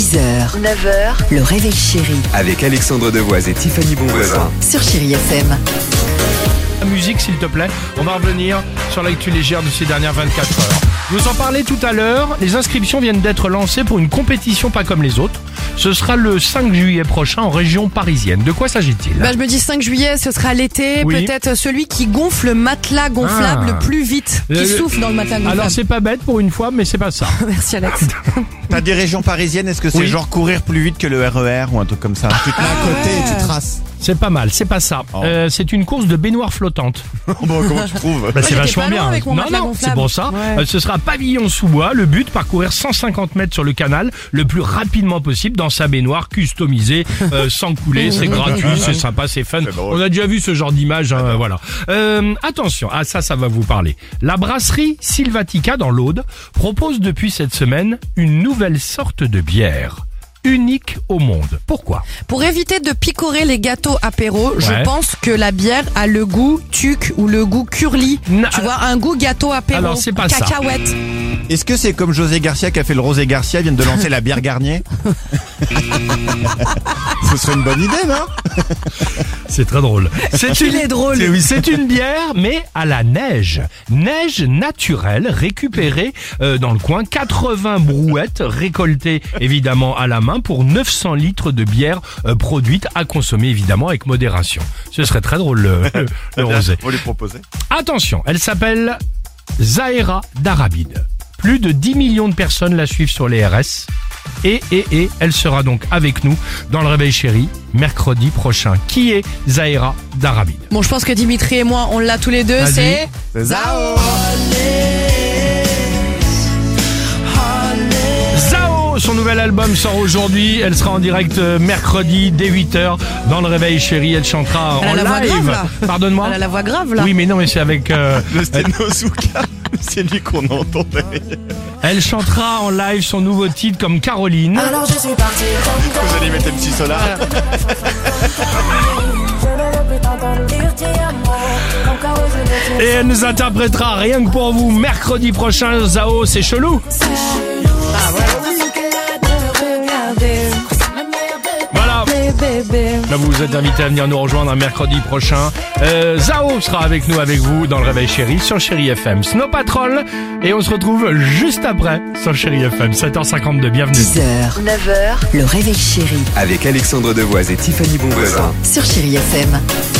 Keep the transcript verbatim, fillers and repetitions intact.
dix heures, neuf heures, le réveil chéri Avec Alexandre Devoise et Tiffany Bonvoisin. sur Chéri F M. La musique, s'il te plaît. On va revenir sur l'actu légère de ces dernières vingt-quatre heures. Je vous en parlais tout à l'heure. Les inscriptions viennent d'être lancées pour une compétition pas comme les autres. Ce sera le cinq juillet prochain en région parisienne. De quoi s'agit-il? Bah, je me dis cinq juillet, ce sera l'été. Oui. Peut-être celui qui gonfle le matelas gonflable Ah. le plus vite. Qui Euh, souffle dans le matelas gonflable. Alors c'est pas bête pour une fois, mais c'est pas ça. Merci Alex. T'as des régions parisiennes, est-ce que c'est Oui. genre courir plus vite que le R E R ou un truc comme ça? Tu te mets à côté et tu traces. C'est pas mal, c'est pas ça. Oh. Euh, c'est une course de baignoire flottante. Bon, comment tu trouves? Bah, c'est j'étais vachement pas loin bien. avec mon non, matelas non, gonflable. c'est pour ça. Ouais. Euh, ce sera pavillon sous bois. Le but, parcourir cent cinquante mètres sur le canal le plus rapidement possible dans sa baignoire customisée, euh, sans couler. C'est gratuit, c'est sympa, c'est fun. C'est drôle. On a déjà vu ce genre d'image, hein, voilà. Euh, attention, ah ça, ça va vous parler. La brasserie Silvatica dans l'Aude propose depuis cette semaine une nouvelle sorte de bière. Unique au monde. Pourquoi? Pour éviter de picorer les gâteaux apéro, Ouais. je pense que la bière a le goût tuc ou le goût curly. Na- Tu vois, un goût gâteau apéro. Alors, c'est pas ça. Cacahuète. Est-ce que c'est comme José Garcia qui a fait le Rosé Garcia, vient de lancer la bière Garnier? Ce serait une bonne idée, non? C'est très drôle. C'est Il est drôle. C'est- oui, c'est une bière, mais à la neige. Neige naturelle récupérée euh, dans le coin. quatre-vingts brouettes récoltées évidemment à la main pour neuf cents litres de bière euh, produite à consommer évidemment avec modération. Ce serait très drôle le, le- le rosé. Faut lui proposer. Attention, elle s'appelle Zahera Darabide. Plus de dix millions de personnes la suivent sur les R S. Et, et, et, elle sera donc avec nous dans le Réveil Chéri, mercredi prochain. Qui est Zahera Darabide? Bon, je pense que Dimitri et moi, on l'a tous les deux. Vas-y. C'est C'est Zao! Zao, son nouvel album sort aujourd'hui. Elle sera en direct euh, mercredi dès huit heures dans le Réveil Chéri. Elle chantera Elle a en la voix live. grave, là. Pardonne-moi. Elle a la voix grave là. Oui, mais non, mais c'est avec. euh, Le Stenozuka, c'est lui qu'on entend derrière. elle chantera en live son nouveau titre comme Caroline. Alors je suis parti comme Vous allez mettre un petit solar. je n'aurais pu t'entendre dire t'y amour. Comme quand je le Et elle nous interprétera rien que pour vous mercredi prochain. Zao, c'est chelou. Voilà. Là, vous vous êtes invité à venir nous rejoindre un mercredi prochain. Euh, Zao sera avec nous, avec vous, dans le Réveil Chéri sur Chéri F M. Snow Patrol. Et on se retrouve juste après sur Chéri F M. sept heures cinquante-deux. Bienvenue. dix heures, neuf heures, le réveil chéri Avec Alexandre Devoise et Tiffany Bonvoisin. sur Chéri F M.